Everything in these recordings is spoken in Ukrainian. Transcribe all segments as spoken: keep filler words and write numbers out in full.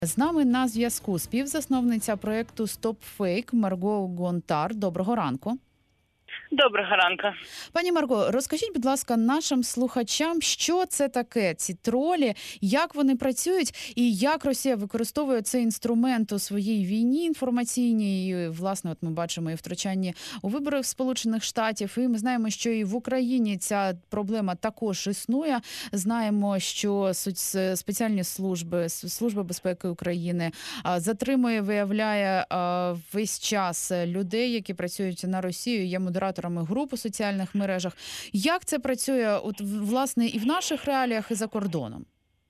З нами на зв'язку співзасновниця проєкту «StopFake» Марго Гонтар. Доброго ранку. Доброго ранку. Пані Марго, розкажіть, будь ласка, нашим слухачам, що це таке, ці тролі, як вони працюють і як Росія використовує цей інструмент у своїй війні інформаційній. І, власне, от ми бачимо і втручання у вибори в Сполучених Штатів, і ми знаємо, що і в Україні ця проблема також існує. Знаємо, що спеціальні служби, Служба безпеки України затримує, виявляє весь час людей, які працюють на Росію, є модераторами груп у соціальних мережах. Як це працює, от, власне, і в наших реаліях, і за кордоном?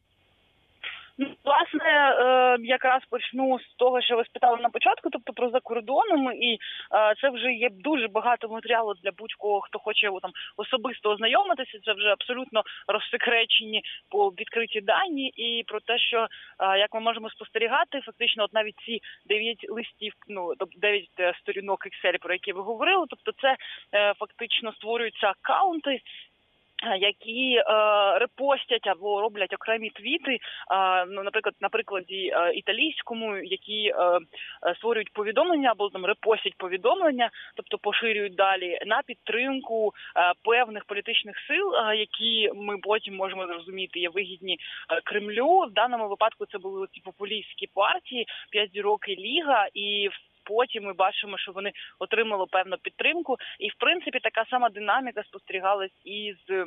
Ну, власне, якраз почну з того, що ви спитали на початку, тобто про закордоном, і це вже є дуже багато матеріалу для будь-кого, хто хоче там особисто ознайомитися, це вже абсолютно розсекречені по відкриті дані, і про те, що, як ми можемо спостерігати, фактично от навіть ці дев'ять листів, ну, тобто дев'ять сторінок Excel, про які ви говорили, тобто це фактично створюються аккаунти, які е, репостять або роблять окремі твіти, е, ну, наприклад, на прикладі е, італійському, які е, створюють повідомлення або там репостять повідомлення, тобто поширюють далі на підтримку е, певних політичних сил, е, які ми потім можемо зрозуміти є вигідні е, Кремлю. В даному випадку це були ці популістські партії, п'ять зірок і Ліга, і потім ми бачимо, що вони отримали певну підтримку. І, в принципі, така сама динаміка спостерігалась і з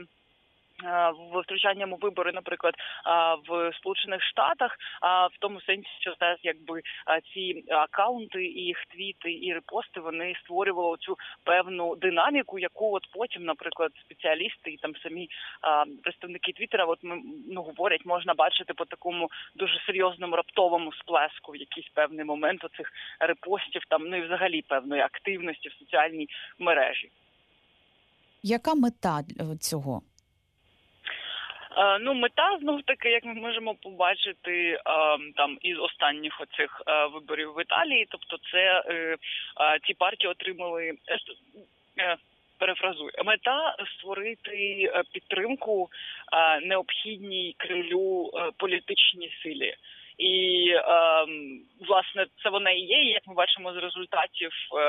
в втручанням у вибори, наприклад, в Сполучених Штатах, в тому сенсі, що теж якби ці акаунти, і їх твіти, і репости, вони створювали цю певну динаміку, яку от потім, наприклад, спеціалісти і там самі представники Твіттера, от ну, говорять, можна бачити по такому дуже серйозному раптовому сплеску в якийсь певний момент оцих репостів, там, ну і взагалі певної активності в соціальній мережі. Яка мета цього? Ну, мета, знов таки, як ми можемо побачити там із останніх оцих виборів в Італії, тобто це ці партії отримали, перефразую, мета створити підтримку необхідній Кремлю політичній силі. І, власне, це вона і є, як ми бачимо з результатів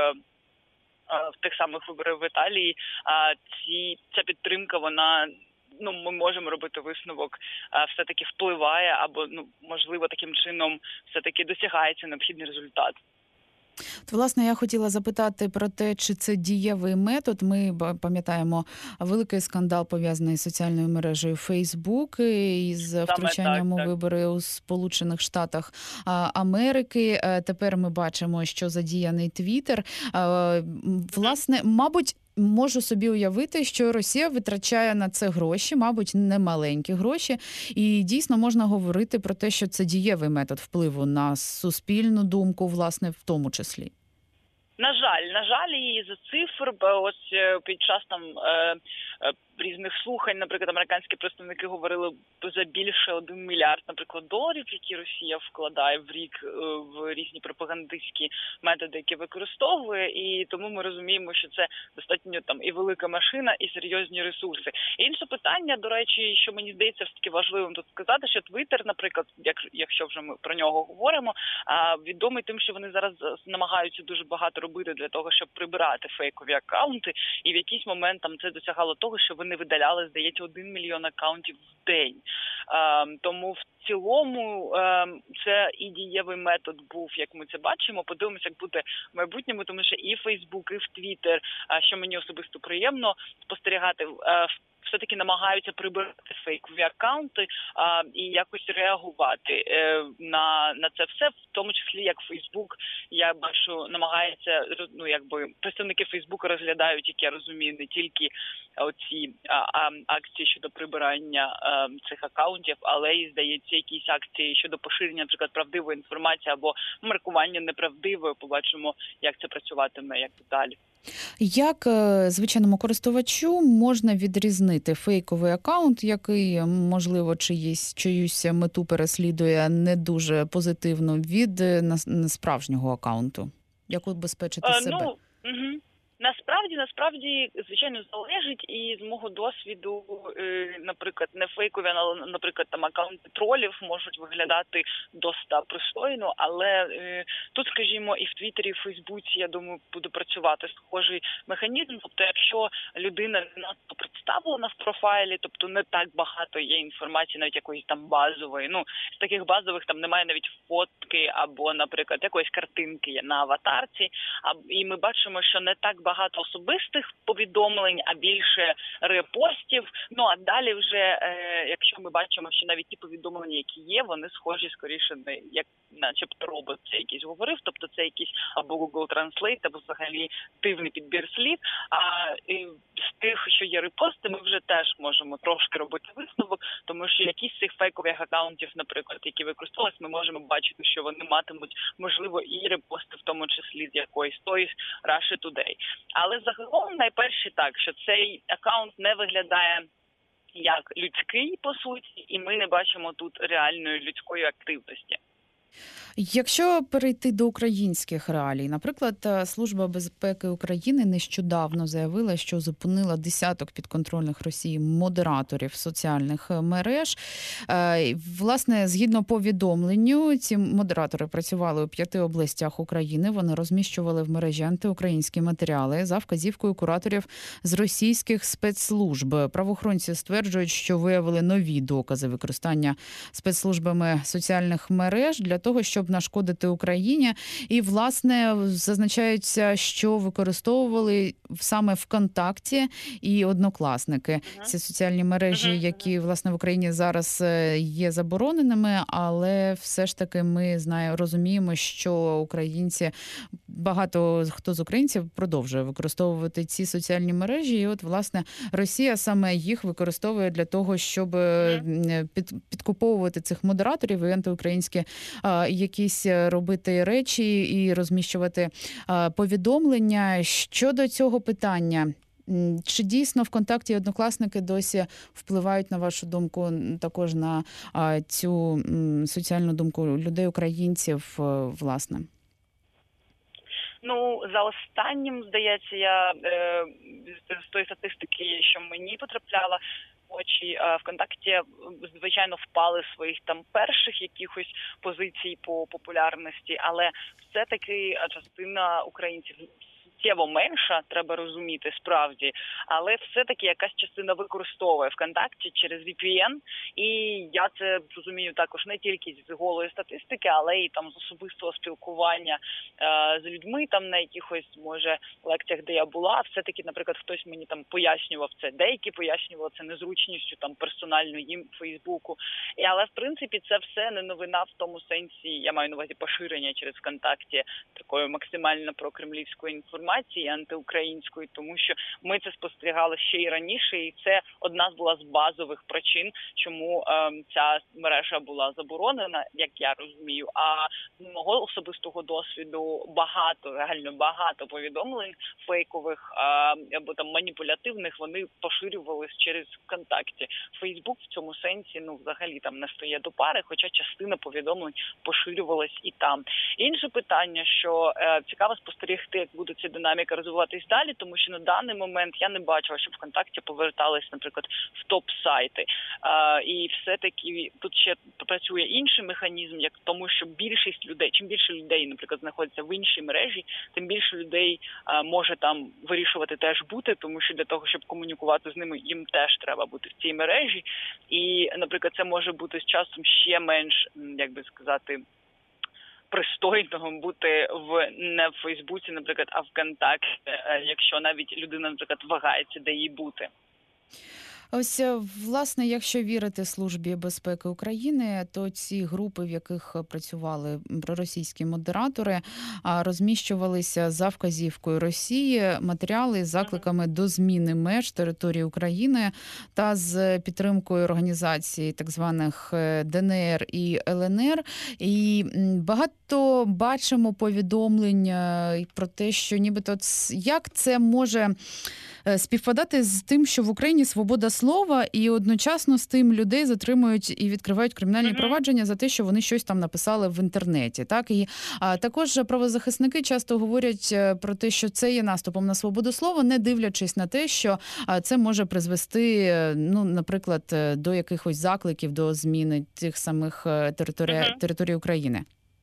в тих самих виборів в Італії, ці, ця підтримка, вона, ну, ми можемо робити висновок, все-таки впливає або, ну, можливо, таким чином все-таки досягається необхідний результат. От, власне, я хотіла запитати про те, чи це дієвий метод. Ми пам'ятаємо великий скандал, пов'язаний з соціальною мережею Facebook із втручанням у вибори у Сполучених Штатах Америки. Тепер ми бачимо, що задіяний Твіттер. Власне, мабуть, можу собі уявити, що Росія витрачає на це гроші, мабуть, немаленькі гроші, і дійсно можна говорити про те, що це дієвий метод впливу на суспільну думку, власне, в тому числі. На жаль, на жаль, і за цифр, ось під час там е, е, різних слухань, наприклад, американські представники говорили за більше один мільярд, наприклад, доларів, які Росія вкладає в рік е, в різні пропагандистські методи, які використовує, і тому ми розуміємо, що це достатньо там і велика машина, і серйозні ресурси. Інше питання, до речі, що мені здається все-таки важливим тут сказати, що Твіттер, наприклад, як, якщо вже ми про нього говоримо, а, відомий тим, що вони зараз намагаються дуже багато робити для того, щоб прибирати фейкові акаунти, і в якийсь момент там це досягало того, що вони видаляли, здається, один мільйон акаунтів в день. А, тому в цілому а, це і дієвий метод був, як ми це бачимо. Подивимося, як буде в майбутньому, тому що і Фейсбук, і в Твіттер, що мені особисто приємно спостерігати, в все-таки намагаються прибирати фейкові акаунти а, і якось реагувати е, на, на це все, в тому числі як Фейсбук, я бачу, намагається, ну, якби, представники Фейсбука розглядають, як я розумію, не тільки оці а, а, акції щодо прибирання а, цих акаунтів, але і, здається, якісь акції щодо поширення, наприклад, правдивої інформації або маркування неправдивої, побачимо, як це працюватиме, як далі. Як звичайному користувачу можна відрізнити фейковий акаунт, який, можливо, чиїсь, чиюсь мету переслідує не дуже позитивно, від справжнього акаунту? Як убезпечити а, себе? Ну, угу. Насправді, насправді, звичайно, залежить, і з мого досвіду, е, наприклад, не фейкові, але, наприклад, там акаунти тролів можуть виглядати доста пристойно, але е, тут, скажімо, і в Твіттері, і в Фейсбуці, я думаю, буде працювати схожий механізм. Тобто, якщо людина не надто представлена в профайлі, тобто не так багато є інформації, навіть якоїсь там базової, ну, з таких базових там немає навіть фотки або, наприклад, якоїсь картинки є на аватарці, а, і ми бачимо, що не так багато особистих повідомлень, а більше репостів. Ну, а далі вже, е, якщо ми бачимо, що навіть ті повідомлення, які є, вони схожі скоріше, не як начебто робот це якийсь говорив, тобто це якийсь або Google Translate, або взагалі дивний підбір слів. А і з тих, що є репости, ми вже теж можемо трошки робити висновок, тому що якісь з цих фейкових акаунтів, наприклад, які використовувалися, ми можемо бачити, що вони матимуть, можливо, і репости, в тому числі з якоїсь тої Russia Today. Але загалом найперше так, що цей акаунт не виглядає як людський, по суті, і ми не бачимо тут реальної людської активності. Якщо перейти до українських реалій, наприклад, Служба безпеки України нещодавно заявила, що зупинила десяток підконтрольних Росії модераторів соціальних мереж. Власне, згідно повідомленню, ці модератори працювали у п'яти областях України. Вони розміщували в мережі антиукраїнські матеріали за вказівкою кураторів з російських спецслужб. Правоохоронці стверджують, що виявили нові докази використання спецслужбами соціальних мереж для того, щоб нашкодити Україні. І, власне, зазначається, що використовували саме ВКонтакті і Однокласники. Uh-huh. Ці соціальні мережі, uh-huh. які, власне, в Україні зараз є забороненими, але все ж таки ми знаємо, розуміємо, що українці, багато хто з українців продовжує використовувати ці соціальні мережі. І от, власне, Росія саме їх використовує для того, щоб uh-huh. під, підкуповувати цих модераторів і антиукраїнські якісь робити речі і розміщувати повідомлення. Щодо цього питання, чи дійсно ВКонтакті і Однокласники досі впливають, на вашу думку, також на цю соціальну думку людей-українців, власне? Ну, за останнім, здається, я е, з тої статистики, що мені потрапляла, очі ВКонтакті, звичайно, впали з своїх там перших якихось позицій по популярності, але все-таки частина українців суттєво менша, треба розуміти, справді, але все-таки якась частина використовує ВКонтакті через ві пі ен, і я це розумію також не тільки з голої статистики, але і там з особистого спілкування е, з людьми там на якихось, може, лекціях, де я була, все-таки, наприклад, хтось мені там пояснював це, деякі пояснювали це незручністю там персонально їм в Фейсбуку, і, але, в принципі, це все не новина в тому сенсі, я маю на увазі поширення через ВКонтакті такої максимально прокремлівської інформації, антиукраїнської, тому що ми це спостерігали ще й раніше, і це одна була з базових причин, чому е, ця мережа була заборонена, як я розумію. А з мого особистого досвіду багато, реально багато повідомлень фейкових е, або там маніпулятивних, вони поширювалися через ВКонтакті. Фейсбук в цьому сенсі, ну, взагалі там не стає до пари, хоча частина повідомлень поширювалась і там. Інше питання, що е, цікаво спостерігти, як буде ця динаміка розвиватись далі, тому що на даний момент я не бачила, щоб ВКонтакті повертались, наприклад, в топ-сайти. А, і все-таки тут ще працює інший механізм, як тому, що більшість людей, чим більше людей, наприклад, знаходиться в іншій мережі, тим більше людей а, може там вирішувати теж бути, тому що для того, щоб комунікувати з ними, їм теж треба бути в цій мережі. І, наприклад, це може бути з часом ще менш, як би сказати, пристойного бути в не в Фейсбуці, наприклад, а в ВКонтакті, якщо навіть людина, наприклад, вагається, де їй бути. Ось, власне, якщо вірити Службі безпеки України, то ці групи, в яких працювали проросійські модератори, розміщувалися за вказівкою Росії матеріали з закликами до зміни меж території України та з підтримкою організацій так званих де ен ер і ел ен ер. І багато бачимо повідомлень про те, що нібито як це може е, співпадати з тим, що в Україні свобода слова, і одночасно з тим людей затримують і відкривають кримінальні Мгм. провадження за те, що вони щось там написали в інтернеті. Так і а, також правозахисники часто говорять е, про те, що це є наступом на свободу слова, не дивлячись на те, що а, це може призвести, е, ну, наприклад, е, до якихось закликів до зміни тих самих е, територій, Мгм. територій України.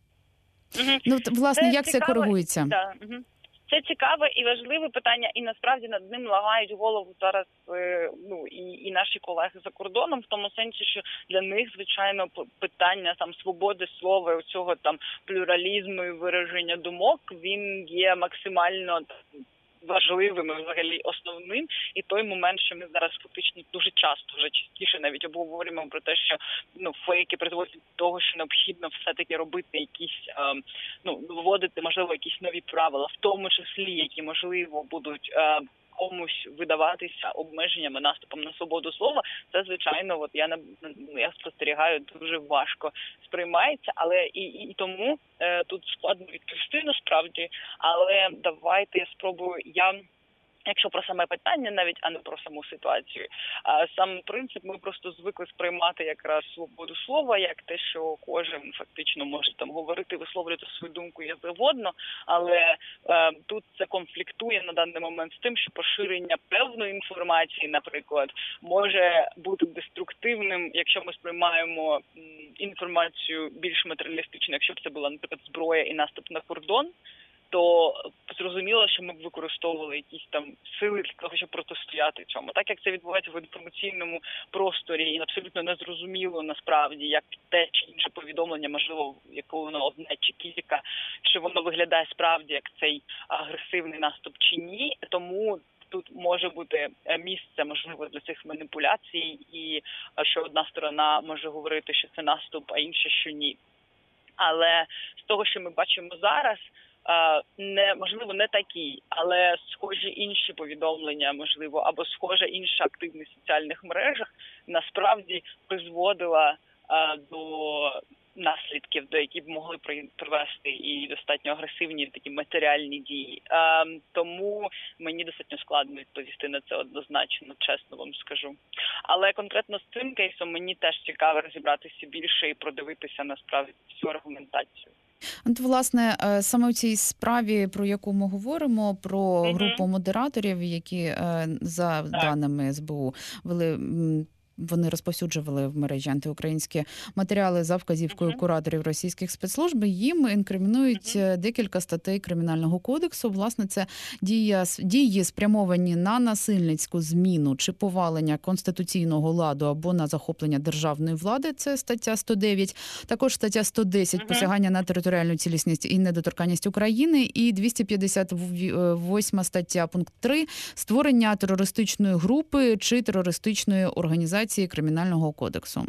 Мгм. Ну, от, власне, Це як це цікаво. коригується? Да. Мгм. Це цікаве і важливе питання, і насправді над ним лагають голову зараз е, ну і, і наші колеги за кордоном, в тому сенсі, що для них, звичайно, п- питання там свободи слова, і цього там плюралізму і вираження думок, він є максимально важливим і взагалі основним. І той момент, що ми зараз фактично дуже часто, вже частіше навіть обговорюємо про те, що ну фейки призводять до того, що необхідно все-таки робити якісь е, ну вводити, можливо, якісь нові правила, в тому числі, які можливо будуть е, комусь видаватися обмеженнями, наступом на свободу слова. Це звичайно, от я на ну, я спостерігаю, дуже важко сприймається, але і, і, і тому е, тут складно відповісти насправді. Але давайте я спробую я. Якщо про саме питання, навіть, а не про саму ситуацію. А сам принцип, ми просто звикли сприймати якраз свободу слова, як те, що кожен фактично може там говорити, висловлювати свою думку як завгодно, але е, тут це конфліктує на даний момент з тим, що поширення певної інформації, наприклад, може бути деструктивним, якщо ми сприймаємо м, інформацію більш матеріалістично, якщо б це була, наприклад, зброя і наступ на кордон, то зрозуміло, що ми б використовували якісь там сили для того, щоб протистояти цьому. Так як це відбувається в інформаційному просторі, і абсолютно незрозуміло насправді, як те чи інше повідомлення, можливо, яке воно одне чи кілька, чи воно виглядає справді як цей агресивний наступ чи ні. Тому тут може бути місце, можливо, для цих маніпуляцій, і що одна сторона може говорити, що це наступ, а інша, що ні. Але з того, що ми бачимо зараз, не можливо не такі, але схожі інші повідомлення, можливо, або схожа інша активність в соціальних мережах насправді призводила а, до наслідків, до які б могли привести і достатньо агресивні такі матеріальні дії. А, тому мені достатньо складно відповісти на це однозначно, чесно вам скажу. Але конкретно з цим кейсом мені теж цікаво розібратися більше і продивитися насправді всю аргументацію. От, власне, саме в цій справі, про яку ми говоримо, про Мгм. групу модераторів, які, за Так. даними ес бе у, вели, м, вони розповсюджували в мережі антиукраїнські матеріали за вказівкою Мгм. кураторів російських спецслужб, їм інкримінують Мгм. декілька статей Кримінального кодексу. Власне, це дія, дії, спрямовані на насильницьку зміну чи повалення конституційного ладу або на захоплення державної влади, це стаття сто дев'ять. Також стаття сто десять Мгм. посягання на територіальну цілісність і недоторканність України, і двісті п'ятдесят восьма стаття пункт три створення терористичної групи чи терористичної організації Кримінального кодексу.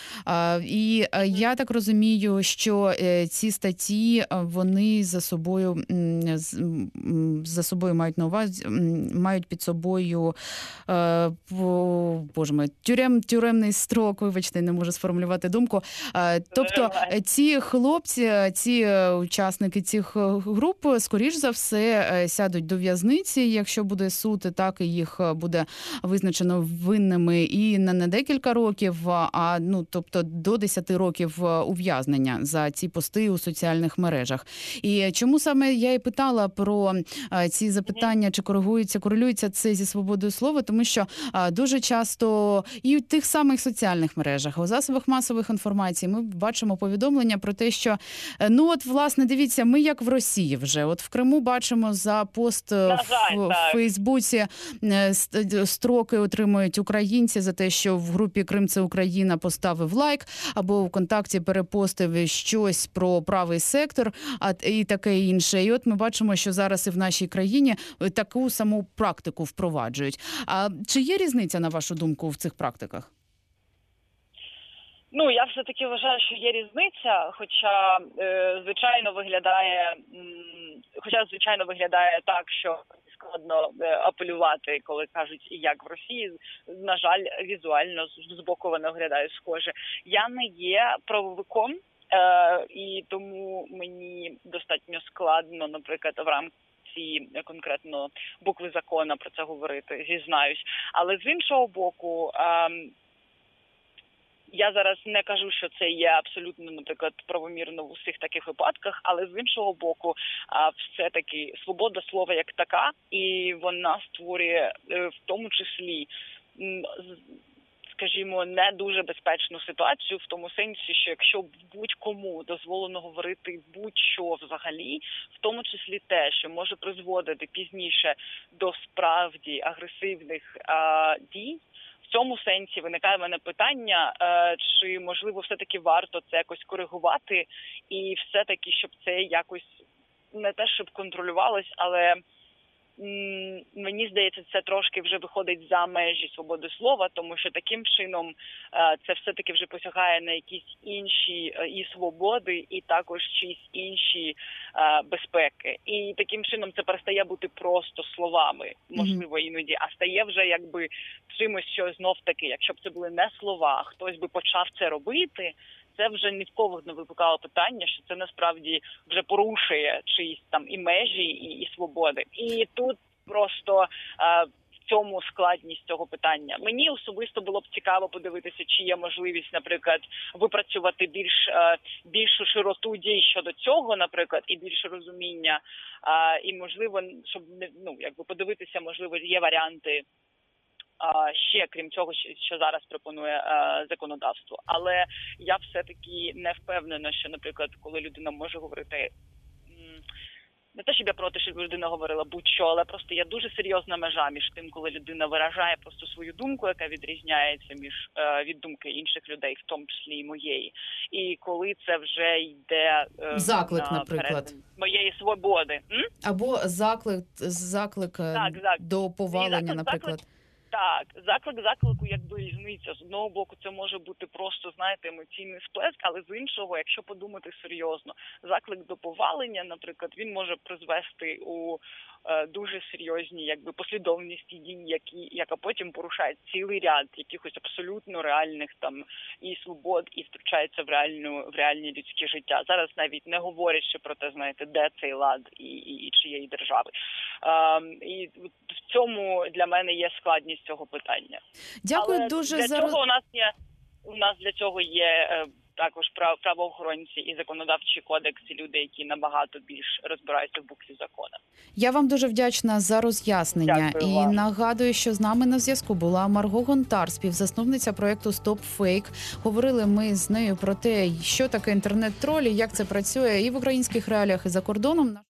І я так розумію, що ці статті, вони за собою за собою мають на увазі, мають під собою, боже мій, тюрем, тюремний строк, вибачте, не можу сформулювати думку. Тобто ці хлопці, ці учасники цих груп, скоріш за все, сядуть до в'язниці, якщо буде суд, так і їх буде визначено винними і не на декілька років, а ну, тобто до десяти років ув'язнення за ці пости у соціальних мережах. І чому саме я і питала про ці запитання, чи коригується, корелюється це зі свободою слова, тому що дуже часто і в тих самих соціальних мережах, у засобах масових інформацій ми бачимо повідомлення про те, що ну от, власне, дивіться, ми як в Росії вже. От в Криму бачимо за пост жаль, в, в Фейсбуці строки отримують українці за те, що в групі «Крим – це Україна» поставив лайк, або в контакті перепостив щось про правий сектор, а і таке інше. І от ми бачимо, що зараз і в нашій країні таку саму практику впроваджують. А чи є різниця, на вашу думку, в цих практиках? Ну, я все-таки вважаю, що є різниця, хоча, е, звичайно, виглядає, м, хоча, звичайно, виглядає так, що складно апелювати, коли кажуть, як в Росії. На жаль, візуально з боку вона виглядає схоже. Я не є правовиком, е, і тому мені достатньо складно, наприклад, в рамках ці е, конкретно букви закону про це говорити, зізнаюсь. Але з іншого боку, ем, я зараз не кажу, що це є абсолютно, наприклад, правомірно в усіх таких випадках, але з іншого боку, а, все-таки свобода слова як така, і вона створює е, в тому числі, м, з- скажімо, не дуже безпечну ситуацію в тому сенсі, що якщо будь-кому дозволено говорити будь-що взагалі, в тому числі те, що може призводити пізніше до справді агресивних а, дій, в цьому сенсі виникає в мене питання, е, чи можливо все-таки варто це якось коригувати, і все-таки, щоб це якось не те, щоб контролювалось, але м, мені здається, це трошки вже виходить за межі свободи слова, тому що таким чином е, це все-таки вже посягає на якісь інші е, і свободи, і також чиїсь інші е, безпеки. І таким чином це перестає бути просто словами, можливо, іноді, а стає вже якби чимось, що знов-таки, якщо б це були не слова, хтось би почав це робити, це вже ні в кого не викликало питання, що це насправді вже порушує чиїсь там і межі, і, і свободи. І тут просто е, в цьому складність цього питання. Мені особисто було б цікаво подивитися, чи є можливість, наприклад, випрацювати більш е, більшу широту дій щодо цього, наприклад, і більше розуміння. Е, і можливо, щоб не ну якби подивитися, можливо, є варіанти. А, ще, крім цього, що, що зараз пропонує е, законодавство. Але я все-таки не впевнена, що, наприклад, коли людина може говорити, м, не те, щоб я проти, щоб людина говорила будь-що, але просто є дуже серйозна межа між тим, коли людина виражає просто свою думку, яка відрізняється між е, від думки інших людей, в тому числі і моєї. І коли це вже йде е, Заклик, на наприклад. перетин моєї свободи. М? Або заклик, заклик е, Так, так. до повалення, заклик, наприклад. Так, заклик заклику якби різниця. З одного боку це може бути просто, знаєте, емоційний сплеск, але з іншого, якщо подумати серйозно, заклик до повалення, наприклад, він може призвести у е, дуже серйозні якби послідовності дій, які яка потім порушає цілий ряд якихось абсолютно реальних там і свобод, і втручається в реальну в реальні людські життя. Зараз навіть не говорячи про те, знаєте, де цей лад і, і, і чиєї держави. Е, і в цьому для мене є складність цього питання. Дякую Але дуже для за цього у нас є у нас для цього є е, також прав, правоохоронці і законодавчий кодекс, і люди, які набагато більш розбираються в букві закону. Я вам дуже вдячна за роз'яснення. Дякую І вам. нагадую, що з нами на зв'язку була Марго Гонтар, співзасновниця проєкту «Стоп Фейк». Говорили ми з нею про те, що таке інтернет-тролі, як це працює і в українських реаліях, і за кордоном.